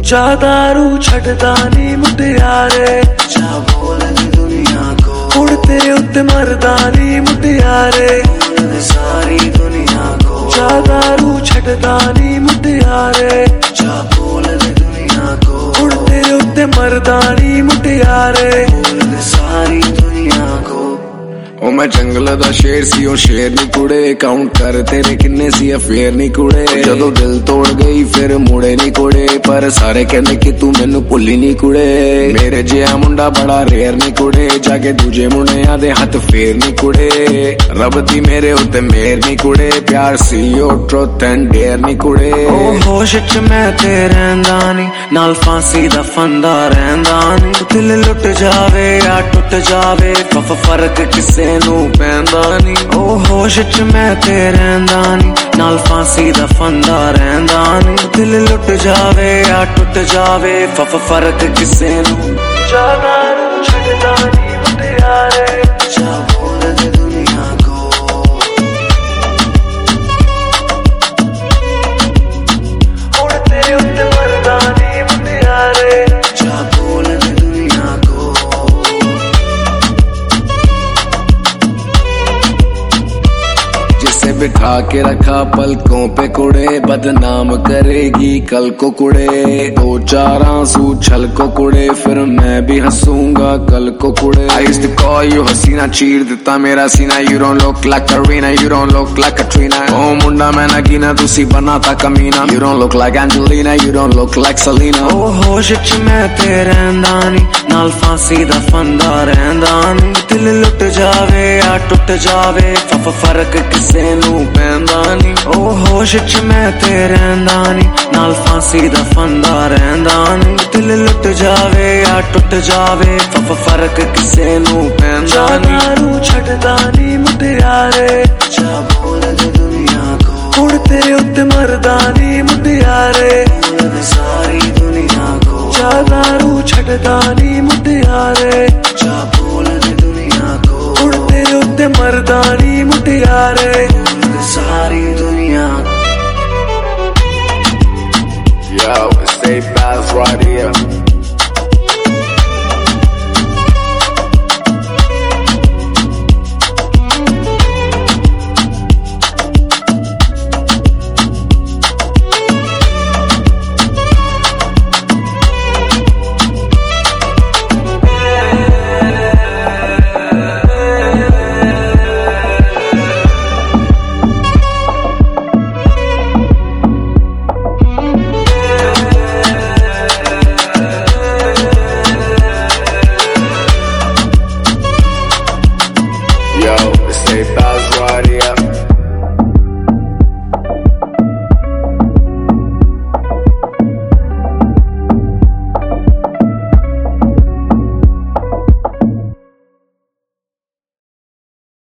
दारू छड़दा नी मुटियारे, जा बोल दे दुनिया को उड़ते उत्ते मरदा नी मुटियारे, बोल दे सारी दुनिया को जा दारू छड़दा नी मुटियारे, जा बोल दे दुनिया को उड़ते उत्ते मरदा नी मुटियारे, बोल दे सारी दुनिया को। ओ मैं जंगल दा शेर सी ओ शेर नी कुड़े, काउंट कर तेरे किन्ने सी अफेयर नी कुड़े, जदों दिल तोड़ गई फिर मुड़े नी कुड़े, पर सारे कहंदे कि तू मैनू भुल्ली नी कुड़े, मेरे जिहा मुंडा बड़ा रेयर नी कुड़े, जाके दूजे मुंडियां दे हथ फेर नी कुड़े, रब दी मेरे उत्ते मेहर नी कुड़े, प्यार सी ओ ट्रुथ एंड डेयर नी कुड़े। ओ होश च मैं ते रहिंदा नी, नाल फांसी दा फंदा रहिंदा नी, दिल लुट जावे या टुट जावे, फर्क किसे नू पैंदा नी, ओ होश च मैं ते रहिंदा नी, नाल फांसी दा फंदा रहिंदा नी, दिल लुट जावे या टुट जावे, फर्क किसे नू। जा दारू छड़दा नी मुटियारे, जा बोल दे दुनिया को उड़ते उत्ते मरदा नी मुटियारे, जा बोल दे दुनिया को। जिसे बिठा के रखा पलकों पे कुड़े, बदनाम करेगी कल को कुड़े, दो चार आंसू छल को कुड़े, फिर मैं भी हंसूंगा कल को कुड़े। I used to call you हसीना, चीर देता मेरा सीना, you don't look like Karina, you don't look like Katrina, ओ मुंडा मैं नगीना तुसी बना था कमीना, you don't look like Angelina, you don't look like Selena। ओ होश च मैं ते रहिंदा नी, नाल फांसी दा फंदा रहिंदा नी, दिल लुट जावे या टुट जावे, फर्क किसे नू पैंदा नी, ओ होश च मैं ते रहिंदा नी, नाल फांसी दा फंदा रहिंदा नी, दिल लुट जावे या टुट जावे, फर्क किसे नू पैंदा नी। जा दारू छड़दा नी मुटियारे, जा बोल दे दुनिया को उड़ते उत्ते मरदा नी मुटियारे, बोल दे सारी दुनिया को जा दारू छड़दा नी मुटियारे, जा बोल दे दुनिया को उड़ते उत्ते मरदा नी मुटियारे, बोल दे सारी